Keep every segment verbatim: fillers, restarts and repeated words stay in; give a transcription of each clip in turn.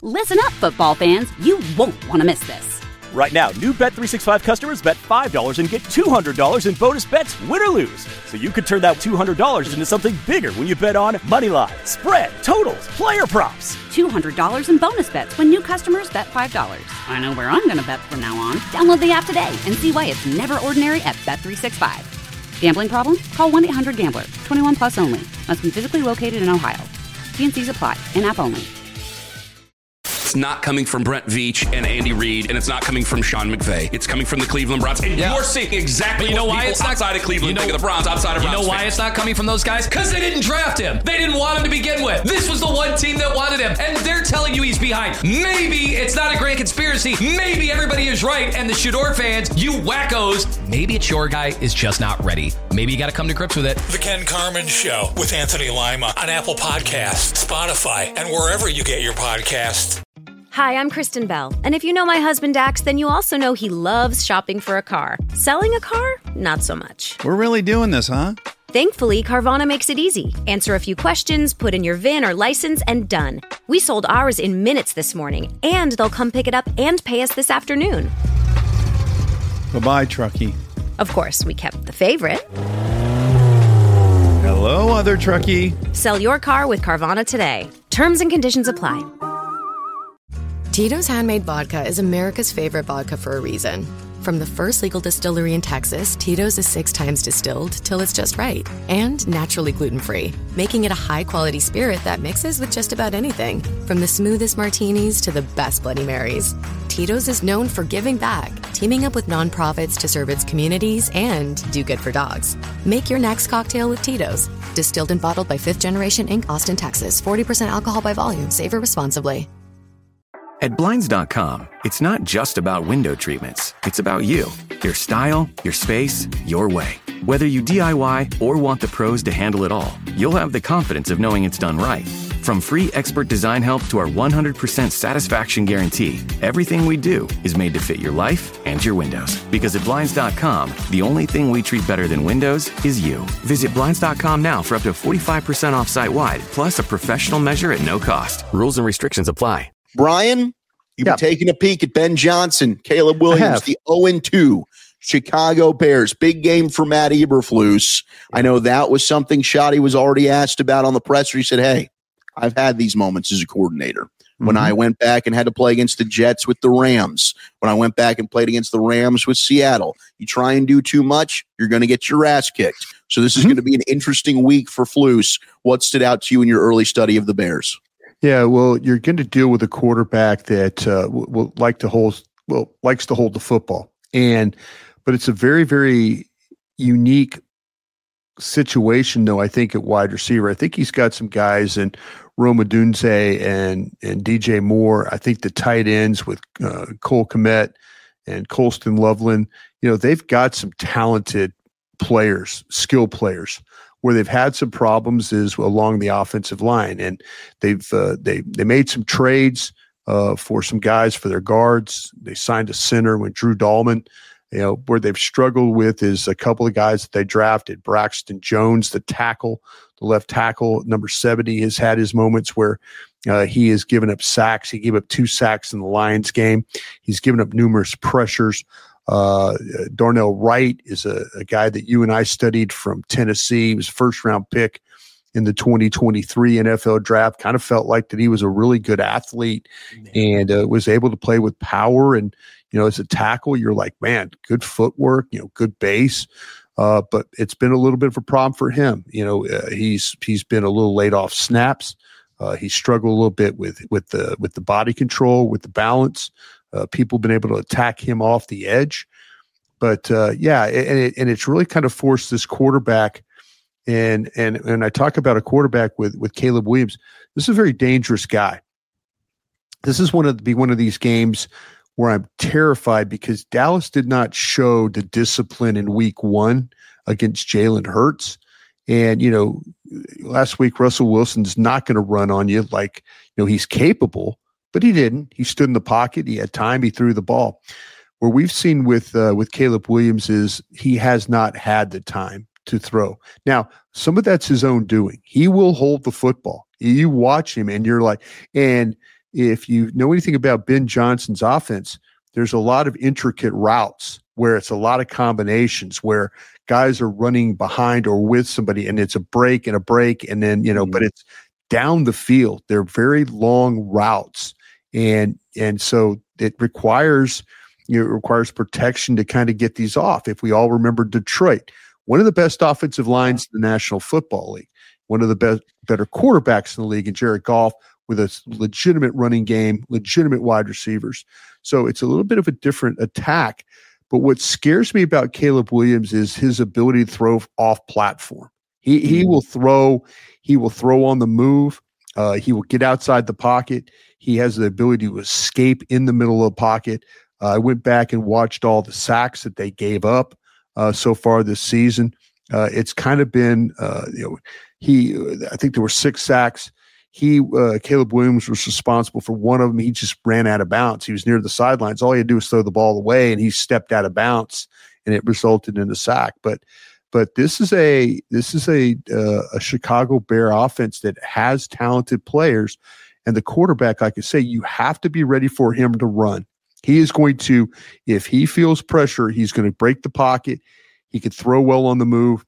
Listen up, football fans. You won't want to miss this. Right now, new Bet three sixty-five customers bet five dollars and get two hundred dollars in bonus bets, win or lose. So you could turn that two hundred dollars into something bigger when you bet on money line, spread, totals, player props. two hundred dollars in bonus bets when new customers bet five dollars. I know where I'm going to bet from now on. Download the app today and see why it's never ordinary at Bet three sixty-five. Gambling problem? Call one eight hundred gambler. twenty-one plus only. Must be physically located in Ohio. T and C's apply. In-app only. It's not coming from Brent Veach and Andy Reid, and it's not coming from Sean McVay. It's coming from the Cleveland Browns. And yeah. you're seeing exactly you know what why it's outside not, of Cleveland you know, think of the Browns, outside of You Browns know why fans. it's not coming from those guys? Because they didn't draft him. They didn't want him to begin with. This was the one team that wanted him, and they're telling you he's behind. Maybe it's not a grand conspiracy. Maybe everybody is right, and the Shador fans, you wackos, maybe it's your guy is just not ready. Maybe you got to come to grips with it. The Ken Carman Show with Anthony Lima on Apple Podcasts, Spotify, and wherever you get your podcasts. Hi, I'm Kristen Bell, and if you know my husband Dax, then you also know he loves shopping for a car. Selling a car? Not so much. We're really doing this, huh? Thankfully, Carvana makes it easy. Answer a few questions, put in your V I N or license, and done. We sold ours in minutes this morning, and they'll come pick it up and pay us this afternoon. Bye-bye, Truckee. Of course, we kept the favorite. Hello, other Truckee. Sell your car with Carvana today. Terms and conditions apply. Tito's Handmade Vodka is America's favorite vodka for a reason. From the first legal distillery in Texas, Tito's is six times distilled till it's just right. And naturally gluten-free, making it a high-quality spirit that mixes with just about anything. From the smoothest martinis to the best Bloody Marys. Tito's is known for giving back, teaming up with nonprofits to serve its communities and do good for dogs. Make your next cocktail with Tito's. Distilled and bottled by Fifth Generation Incorporated, Austin, Texas. forty percent alcohol by volume. Savor responsibly. At Blinds dot com, it's not just about window treatments. It's about you, your style, your space, your way. Whether you D I Y or want the pros to handle it all, you'll have the confidence of knowing it's done right. From free expert design help to our one hundred percent satisfaction guarantee, everything we do is made to fit your life and your windows. Because at Blinds dot com, the only thing we treat better than windows is you. Visit Blinds dot com now for up to forty-five percent off site-wide, plus a professional measure at no cost. Rules and restrictions apply. Brian, you've yep. been taking a peek at Ben Johnson, Caleb Williams, the oh and two Chicago Bears. Big game for Matt Eberflus. I know that was something Shoddy was already asked about on the presser. He said, hey, I've had these moments as a coordinator. Mm-hmm. When I went back and had to play against the Jets with the Rams, when I went back and played against the Rams with Seattle, you try and do too much, you're going to get your ass kicked. So this is mm-hmm. going to be an interesting week for Flus. What stood out to you in your early study of the Bears? Yeah, well, you're going to deal with a quarterback that uh, will, will like to hold, well, likes to hold the football, and but it's a very, very unique situation, though. I think at wide receiver, I think he's got some guys in Rome Odunze and and D J Moore. I think the tight ends with uh, Cole Kmet and Colston Loveland, you know, they've got some talented players, skill players. Where they've had some problems is along the offensive line, and they've uh, they they made some trades uh, for some guys for their guards. They signed a center with Drew Dahlman. You know, where they've struggled with is a couple of guys that they drafted. Braxton Jones, the tackle, the left tackle, number seventy, has had his moments where uh, he has given up sacks. He gave up two sacks in the Lions game. He's given up numerous pressures. Uh, Darnell Wright is a, a guy that you and I studied from Tennessee. He was a first round pick in the twenty twenty-three N F L draft. Kind of felt like that he was a really good athlete and uh, was able to play with power. And, you know, as a tackle, you're like, man, good footwork, you know, good base. Uh, but it's been a little bit of a problem for him. You know, uh, he's, he's been a little laid off snaps. Uh, he struggled a little bit with, with the, with the body control, with the balance. Uh, people have been able to attack him off the edge. But, uh, yeah, and, it, and it's really kind of forced this quarterback. And and and I talk about a quarterback with, with Caleb Williams. This is a very dangerous guy. This is one of be one of these games where I'm terrified because Dallas did not show the discipline in week one against Jalen Hurts. And, you know, last week, Russell Wilson's not going to run on you like, you know, he's capable. But he didn't. He stood in the pocket. He had time. He threw the ball. Where we've seen with uh, with Caleb Williams is he has not had the time to throw. Now, some of that's his own doing. He will hold the football. You watch him, and you're like, and if you know anything about Ben Johnson's offense, there's a lot of intricate routes where it's a lot of combinations where guys are running behind or with somebody, and it's a break and a break, and then, you know, mm-hmm. but it's down the field. They're very long routes. And, and so it requires, you know, it requires protection to kind of get these off. If we all remember Detroit, one of the best offensive lines in the National Football League, one of the best, better quarterbacks in the league in Jared Goff, with a legitimate running game, legitimate wide receivers. So it's a little bit of a different attack. But what scares me about Caleb Williams is his ability to throw off platform. He he mm-hmm. will throw, he will throw on the move. Uh, he will get outside the pocket. He has the ability to escape in the middle of the pocket. Uh, I went back and watched all the sacks that they gave up uh, so far this season. Uh, it's kind of been, uh, you know, he. I think there were six sacks. He, uh, Caleb Williams was responsible for one of them. He just ran out of bounds. He was near the sidelines. All he had to do was throw the ball away, and he stepped out of bounds, and it resulted in a sack. But, but this is a this is a uh, a Chicago Bear offense that has talented players, and the quarterback, like I say, you have to be ready for him to run. He is going to, if he feels pressure, he's going to break the pocket. He can throw well on the move.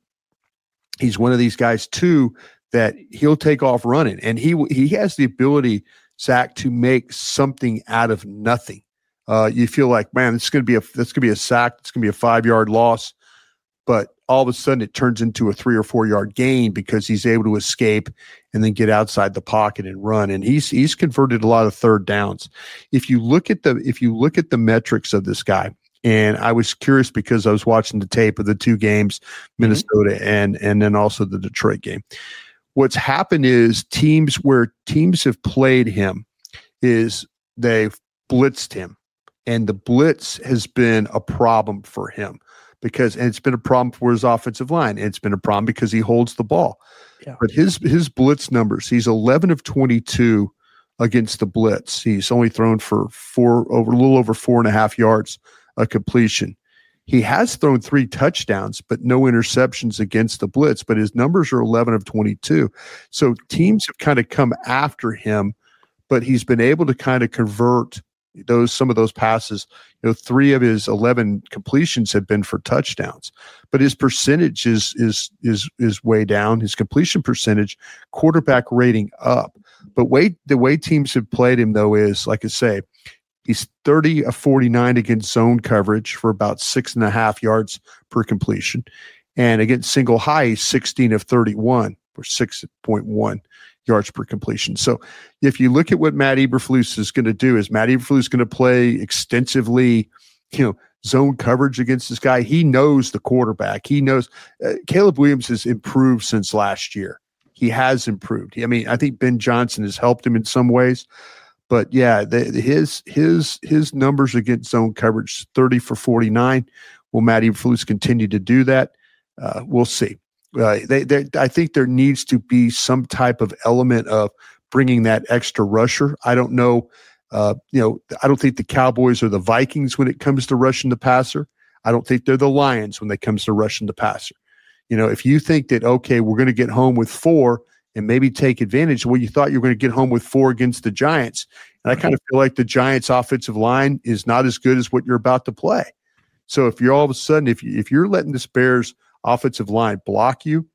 He's one of these guys too that he'll take off running, and he he has the ability, Zach, to make something out of nothing. Uh, you feel like, man, this is going to be a this going to be a sack, it's going to be a five yard loss, but all of a sudden it turns into a three or four yard gain because he's able to escape and then get outside the pocket and run. And he's he's converted a lot of third downs. If you look at the if you look at the metrics of this guy. And I was curious because I was watching the tape of the two games, Minnesota mm-hmm. and and then also the Detroit game. What's happened is teams where teams have played him is they've blitzed him, and the blitz has been a problem for him because, and it's been a problem for his offensive line. And it's been a problem because he holds the ball. Yeah. But his his blitz numbers, he's eleven of twenty-two against the blitz. He's only thrown for four over a little over four and a half yards a completion. He has thrown three touchdowns, but no interceptions against the blitz, but his numbers are eleven of twenty-two. So teams have kind of come after him, but he's been able to kind of convert those, some of those passes. You know, three of his eleven completions have been for touchdowns, but his percentage is, is, is, is way down. His completion percentage, quarterback rating up, but way, the way teams have played him though is, like I say, he's thirty of forty-nine against zone coverage for about six and a half yards per completion. And against single high, he's sixteen of thirty-one for six point one yards per completion. So if you look at what Matt Eberflus is going to do, is Matt Eberflus going to play extensively, you know, zone coverage against this guy? He knows the quarterback. He knows uh, Caleb Williams has improved since last year. He has improved. I mean, I think Ben Johnson has helped him in some ways. But yeah, the, his his his numbers against zone coverage, thirty for forty-nine. Will Matt Eberflus continue to do that? Uh, we'll see. Uh, they, they, I think there needs to be some type of element of bringing that extra rusher. I don't know. Uh, you know, I don't think the Cowboys are the Vikings when it comes to rushing the passer. I don't think they're the Lions when it comes to rushing the passer. You know, if you think that, okay, we're going to get home with four and maybe take advantage of what you thought you were going to get home with four against the Giants. And I kind of feel like the Giants' offensive line is not as good as what you're about to play. So if you're all of a sudden, if, you, if you're letting this Bears offensive line block you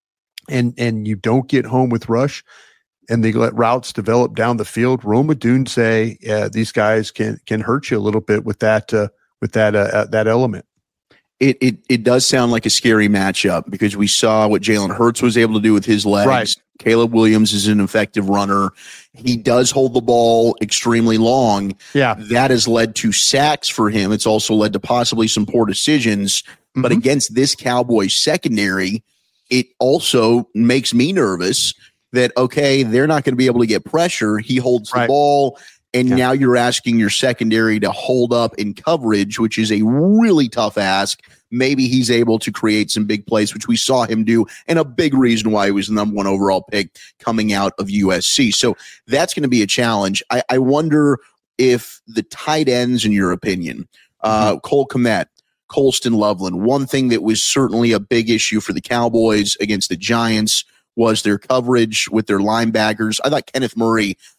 and, and you don't get home with rush and they let routes develop down the field, Rome Odunze, uh, these guys can can hurt you a little bit with that uh, with that uh, that element. It, it it does sound like a scary matchup because we saw what Jalen Hurts was able to do with his legs. Right. Caleb Williams is an effective runner. He does hold the ball extremely long. Yeah. That has led to sacks for him. It's also led to possibly some poor decisions. Mm-hmm. But against this Cowboys secondary, it also makes me nervous that, okay, they're not going to be able to get pressure. He holds the right. ball. And yeah. now you're asking your secondary to hold up in coverage, which is a really tough ask. Maybe he's able to create some big plays, which we saw him do, and a big reason why he was the number one overall pick coming out of U S C. So that's going to be a challenge. I, I wonder if the tight ends, in your opinion, uh, mm-hmm. Cole Kmet, Colston Loveland, one thing that was certainly a big issue for the Cowboys against the Giants was their coverage with their linebackers. I thought Kenneth Murray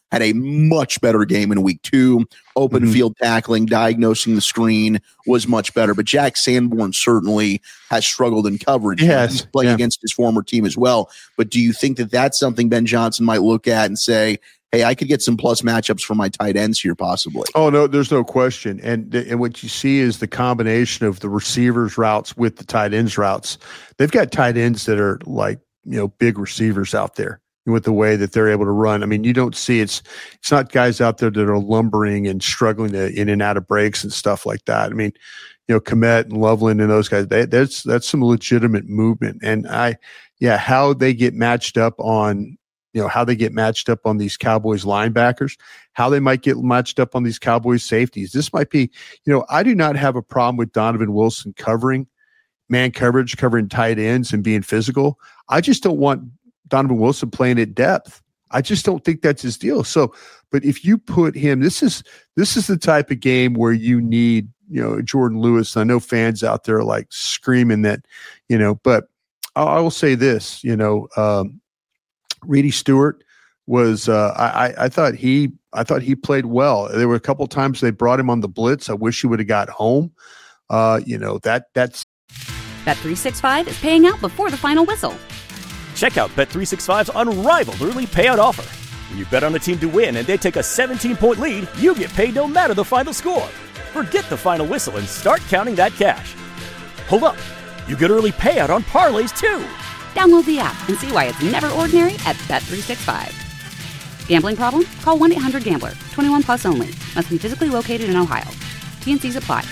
had a much better game in week two. Open Mm-hmm. field tackling, diagnosing the screen was much better. But Jack Sanborn certainly has struggled in coverage. Yes, He's playing yeah. against his former team as well. But do you think that that's something Ben Johnson might look at and say, hey, I could get some plus matchups for my tight ends here possibly? Oh, no, there's no question. And and what you see is the combination of the receivers routes with the tight ends routes. They've got tight ends that are like, you know, big receivers out there with the way that they're able to run. I mean, you don't see it's it's not guys out there that are lumbering and struggling to in and out of breaks and stuff like that. I mean, you know, Komet and Loveland and those guys, they, that's that's some legitimate movement. And I, yeah, how they get matched up on, you know, how they get matched up on these Cowboys linebackers, how they might get matched up on these Cowboys safeties. This might be, you know, I do not have a problem with Donovan Wilson covering man coverage, covering tight ends and being physical. I just don't want Donovan Wilson playing at depth. I just don't think that's his deal. So, but if you put him, this is, this is the type of game where you need, you know, Jordan Lewis. I know fans out there are like screaming that, you know, but I, I will say this, you know, um, Reedy Stewart was, uh, I, I thought he, I thought he played well. There were a couple of times they brought him on the blitz. I wish he would have got home. Uh, you know, that, that's, Bet three sixty-five is paying out before the final whistle. Check out Bet three sixty-five's unrivaled early payout offer. When you bet on a team to win and they take a seventeen-point lead, you get paid no matter the final score. Forget the final whistle and start counting that cash. Hold up. You get early payout on parlays, too. Download the app and see why it's never ordinary at Bet three sixty-five. Gambling problem? Call one eight hundred gambler. twenty-one plus only. Must be physically located in Ohio. T N Cs apply.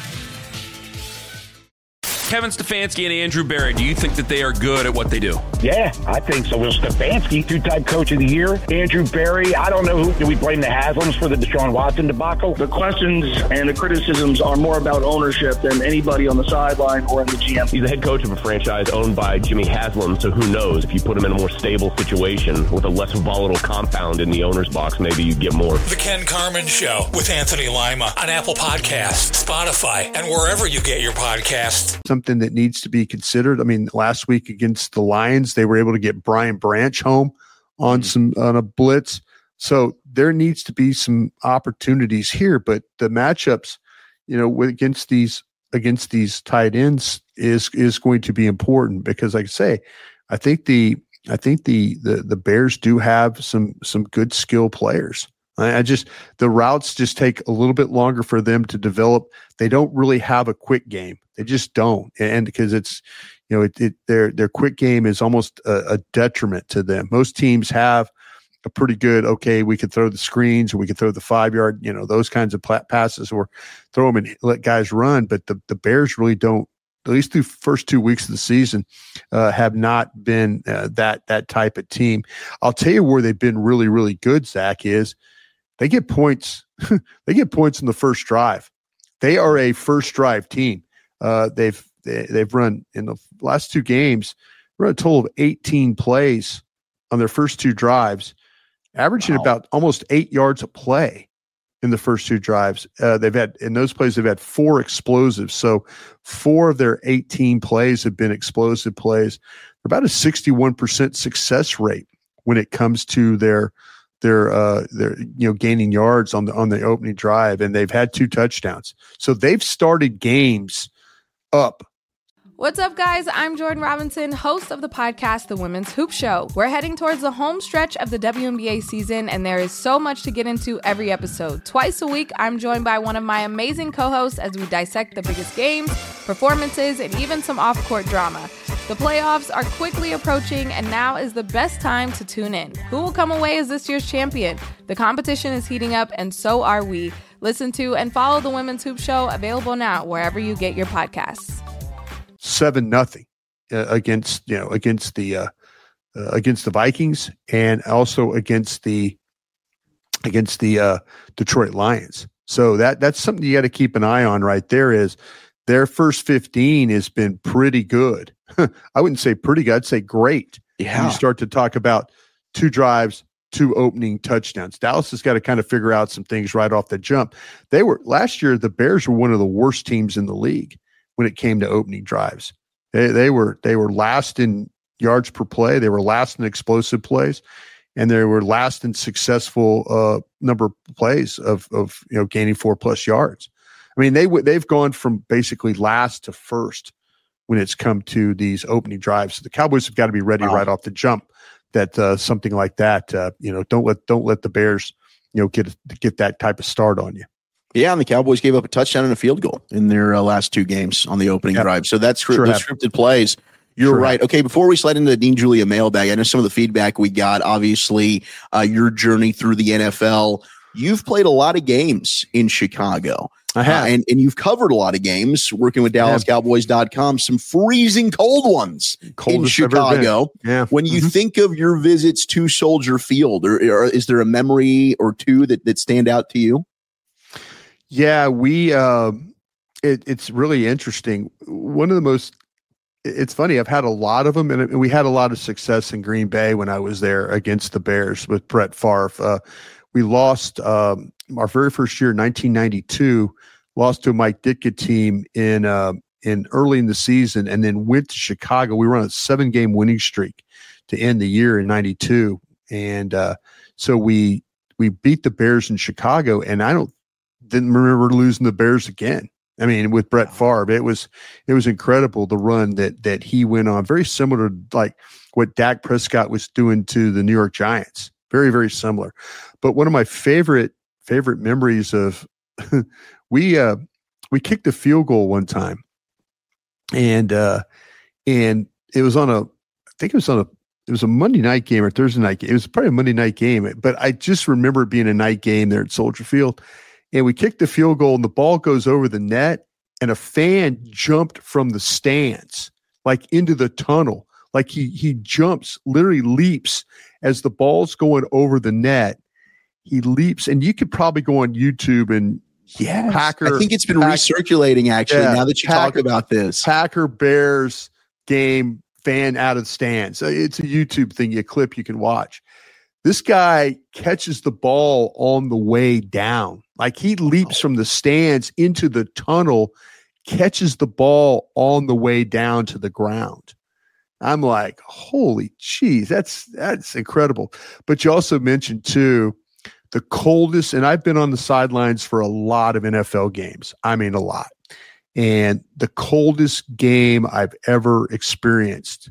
Kevin Stefanski and Andrew Berry, do you think that they are good at what they do? Yeah, I think so. Will Stefanski, two-time coach of the year. Andrew Berry, I don't know who. Do we blame the Haslams for the Deshaun Watson debacle? The questions and the criticisms are more about ownership than anybody on the sideline or in the G M. He's the head coach of a franchise owned by Jimmy Haslam, so who knows? If you put him in a more stable situation with a less volatile compound in the owner's box, maybe you get more. The Ken Carman Show with Anthony Lima on Apple Podcasts, Spotify, and wherever you get your podcasts. something that needs to be considered. I mean, last week against the Lions, they were able to get Brian Branch home on some on a blitz. So there needs to be some opportunities here, but the matchups, you know, with, against these against these tight ends is is going to be important because, like I say, I think the I think the the the Bears do have some some good skill players. I just the routes just take a little bit longer for them to develop. They don't really have a quick game. They just don't, and because it's you know it, it their their quick game is almost a, a detriment to them. Most teams have a pretty good. Okay, we could throw the screens, or we could throw the five yard, you know, those kinds of passes, or throw them and let guys run. But the the Bears really don't. At least through first two weeks of the season, uh, have not been uh, that that type of team. I'll tell you where they've been really really good. Zach is. They get points. They get points in the first drive. They are a first drive team. Uh, they've they, they've run in the last two games, run a total of eighteen plays on their first two drives, averaging wow. about almost eight yards a play in the first two drives. Uh, they've had in those plays they've had four explosives. So four of their eighteen plays have been explosive plays. They're about a sixty-one percent success rate when it comes to their. They're uh, they're you know gaining yards on the on the opening drive, and they've had two touchdowns. So they've started games up. What's up, guys? I'm Jordan Robinson, host of the podcast, The Women's Hoop Show. We're heading towards the home stretch of the W N B A season, and there is so much to get into every episode. Twice a week, I'm joined by one of my amazing co-hosts as we dissect the biggest games, performances, and even some off-court drama. The playoffs are quickly approaching, and now is the best time to tune in. Who will come away as this year's champion? The competition is heating up, and so are we. Listen to and follow The Women's Hoop Show, available now wherever you get your podcasts. Seven nothing uh, against you know against the uh, uh, against the Vikings, and also against the against the uh, Detroit Lions. So that that's something you got to keep an eye on right there. Is their first fifteen has been pretty good. I wouldn't say pretty good. I'd say great. Yeah. When you start to talk about two drives, two opening touchdowns. Dallas has got to kind of figure out some things right off the jump. They were last year. The Bears were one of the worst teams in the league when it came to opening drives. They they were they were last in yards per play. They were last in explosive plays. and they were last in successful uh, number of plays of of you know gaining four plus yards. I mean, they w- they've gone from basically last to first when it's come to these opening drives. So the Cowboys have got to be ready wow. right off the jump. That uh, something like that, uh, you know, don't let don't let the Bears, you know, get get that type of start on you. Yeah, and the Cowboys gave up a touchdown and a field goal in their uh, last two games on the opening yep. drive. So that's sure those scripted plays. You're sure right. Have. Okay, before we slide into the Dean Julia mailbag, I know some of the feedback we got. Obviously, uh, your journey through the N F L. You've played a lot of games in Chicago. I have. Uh, and, and you've covered a lot of games working with Dallas Cowboys dot com, some freezing cold ones Coldest in Chicago. Yeah. When you mm-hmm. think of your visits to Soldier Field, or, or is there a memory or two that, that stand out to you? Yeah, we, uh, it, it's really interesting. One of the most, it's funny, I've had a lot of them, and we had a lot of success in Green Bay when I was there against the Bears with Brett Favre. Uh, we lost um, our very first year, nineteen ninety-two, lost to a Mike Ditka team in uh, in early in the season, and then went to Chicago. We were on a seven game winning streak to end the year in ninety-two, and uh, so we we beat the Bears in Chicago, and I don't didn't remember losing the Bears again. I mean, with Brett Favre, it was it was incredible the run that that he went on. Very similar to like what Dak Prescott was doing to the New York Giants. Very, very similar. But one of my favorite favorite memories of we uh, we kicked a field goal one time, and uh, and it was on a I think it was on a it was a Monday night game or Thursday night game. It was probably a Monday night game, but I just remember it being a night game there at Soldier Field. And we kicked the field goal, and the ball goes over the net, and a fan jumped from the stands, like into the tunnel. Like he he jumps, literally leaps as the ball's going over the net. He leaps, and you could probably go on YouTube and yeah, Packer. I think it's been Packer, recirculating actually. Yeah, now that you Packer, talk about this, Packer Bears game fan out of the stands. It's a YouTube thing, a clip you can watch. This guy catches the ball on the way down. Like he leaps from the stands into the tunnel, catches the ball on the way down to the ground. I'm like, holy geez, that's that's incredible. But you also mentioned too, the coldest, and I've been on the sidelines for a lot of N F L games. I mean, a lot. And the coldest game I've ever experienced,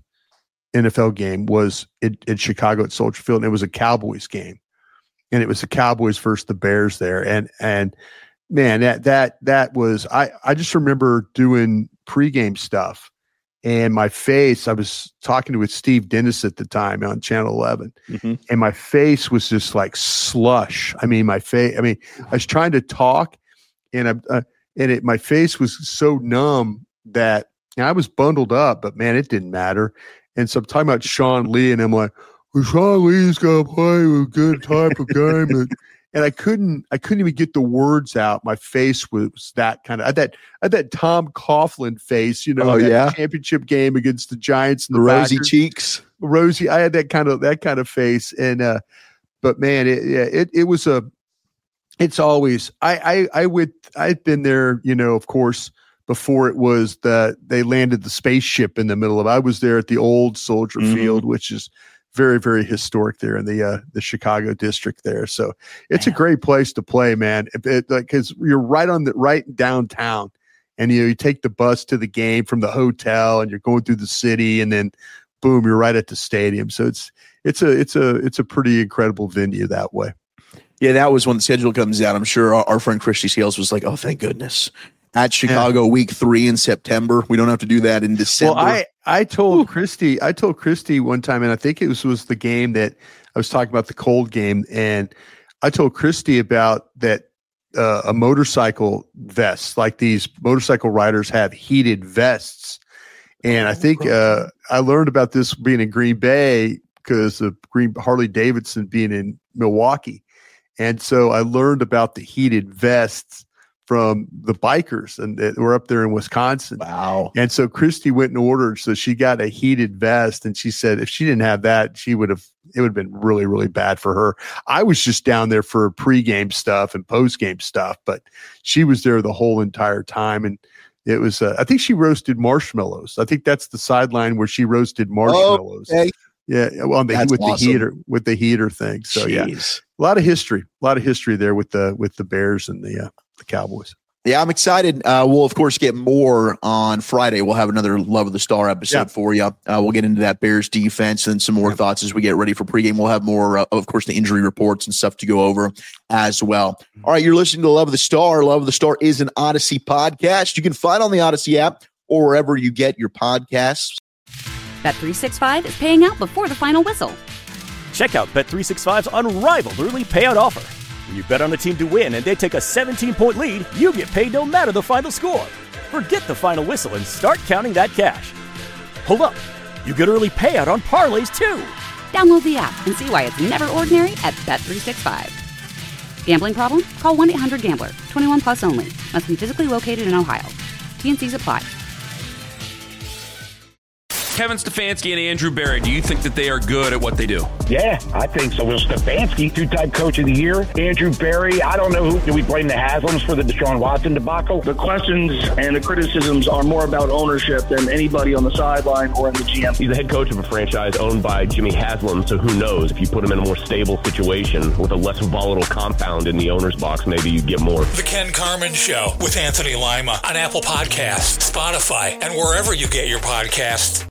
N F L game, was in, in Chicago at Soldier Field, and it was a Cowboys game. And it was the Cowboys versus the Bears there. And and man, that that that was I, I just remember doing pregame stuff. And my face, I was talking with Steve Dennis at the time on Channel eleven, mm-hmm. and my face was just like slush. I mean, my face, I mean, I was trying to talk, and I, uh, and it, my face was so numb that and I was bundled up, but man, it didn't matter. And so I'm talking about Sean Lee, and I'm like, well, Sean Lee's going to play a good type of game. And, and I couldn't, I couldn't even get the words out. My face was that kind of, I had that, I had that Tom Coughlin face, you know, oh, that yeah. championship game against the Giants and the, the rosy Packers. cheeks, rosy. I had that kind of, that kind of face. And, uh, but man, it, yeah, it, it was a, it's always, I, I, I would, I'd been there, you know, of course, before it was that they landed the spaceship in the middle of, I was there at the old Soldier mm-hmm. Field, which is very, very historic there in the, uh, the Chicago district there. So it's man. a great place to play, man. It, it, like, cause you're right on the right downtown, and you know, you take the bus to the game from the hotel, and you're going through the city, and then boom, you're right at the stadium. So it's, it's a, it's a, it's a pretty incredible venue that way. Yeah. That was when the schedule comes out. I'm sure our, our friend Christy Scales was like, oh, thank goodness. At Chicago, yeah. week three in September. We don't have to do that in December. Well, I, I told Ooh. Christy, I told Christy one time, and I think it was, was the game that I was talking about, the cold game. And I told Christy about that uh, a motorcycle vest, like these motorcycle riders have heated vests. And I think uh, I learned about this being in Green Bay because of Green Harley Davidson being in Milwaukee. And so I learned about the heated vests from the bikers, and they were up there in Wisconsin. Wow. And so Christy went and ordered, so she got a heated vest, and she said if she didn't have that, she would have, it would have been really, really bad for her. I was just down there for pregame stuff and postgame stuff, but she was there the whole entire time. And it was, uh, I think she roasted marshmallows. I think that's the sideline where she roasted marshmallows. Okay. Yeah, well, the, with awesome. the heater, with the heater thing. So Jeez. yeah, a lot of history, a lot of history there with the with the Bears and the uh, the Cowboys. Yeah, I'm excited. Uh, we'll, of course, get more on Friday. We'll have another Love of the Star episode yeah. for you. Uh, we'll get into that Bears defense and some more yeah. thoughts as we get ready for pregame. We'll have more, uh, of course, the injury reports and stuff to go over as well. Mm-hmm. All right, you're listening to Love of the Star. Love of the Star is an Odyssey podcast. You can find on the Odyssey app or wherever you get your podcasts. Bet three sixty-five is paying out before the final whistle. Check out Bet three sixty-five's unrivaled early payout offer. When you bet on a team to win and they take a seventeen-point lead, you get paid no matter the final score. Forget the final whistle and start counting that cash. Hold up. You get early payout on parlays, too. Download the app and see why it's never ordinary at Bet three sixty-five. Gambling problem? Call one eight hundred gambler. twenty-one plus only. Must be physically located in Ohio. T and C's apply. Kevin Stefanski and Andrew Berry, do you think that they are good at what they do? Yeah, I think so. Will Stefanski, two-time coach of the year. Andrew Berry, I don't know who. Do we blame the Haslams for the Deshaun Watson debacle? The questions and the criticisms are more about ownership than anybody on the sideline or in the G M. He's the head coach of a franchise owned by Jimmy Haslam, so who knows? If you put him in a more stable situation with a less volatile compound in the owner's box, maybe you get more. The Ken Carman Show with Anthony Lima on Apple Podcasts, Spotify, and wherever you get your podcasts.